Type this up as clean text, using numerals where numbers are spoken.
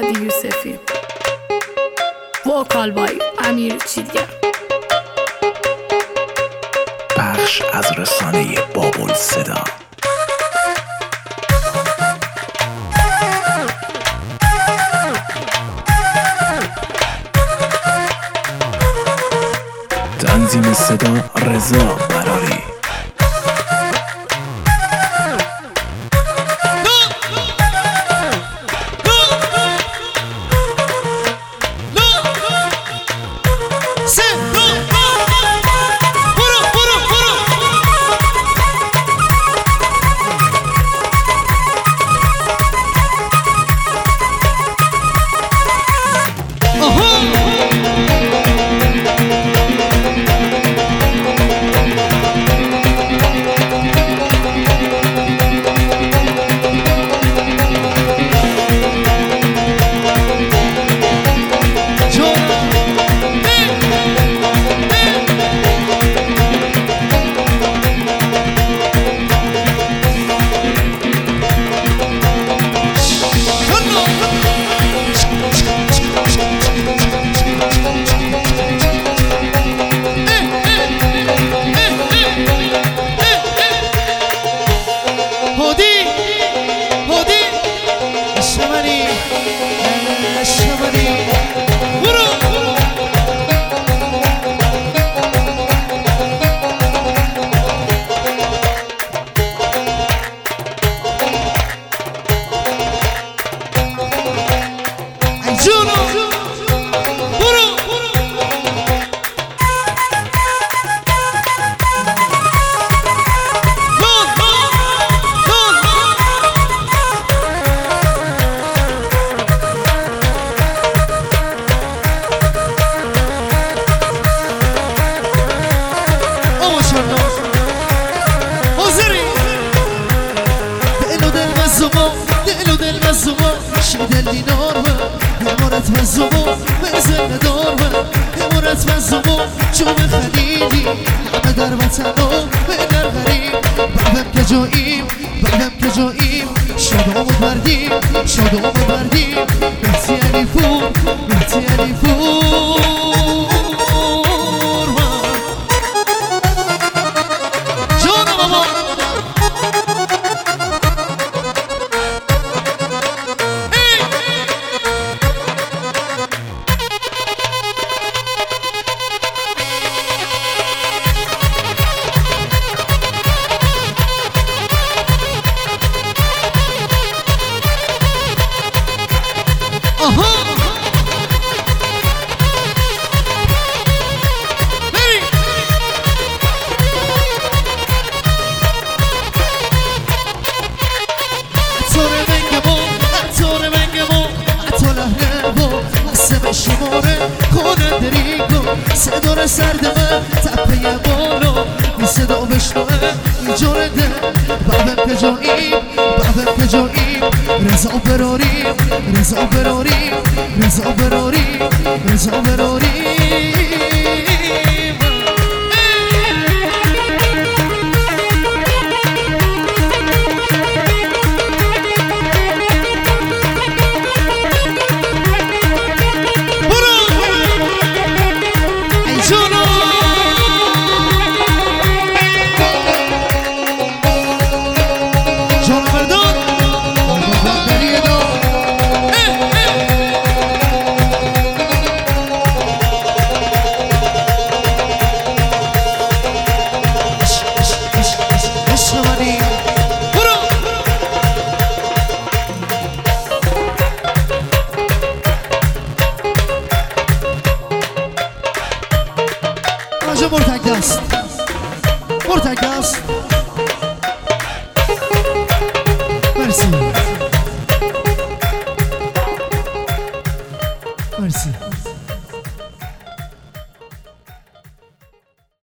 هادی یوسفی، وکال بای امیر چیدگر. بخش از رسانه باب‌الصدا. تنظیم صدا رضا براری. دلی نارمه امارت مزمو مرزن دارمه امارت مزمو چوب خلیلی همه در وطن و به در غریب بعدم که جاییم شادام و بردیم بحثی علی فور جانم بابا شماره کنه دریگو صدا سرد من تپه بالا این صدا بشنوه اینجا رده بعدم که جاییم رضا براریم مرتگ است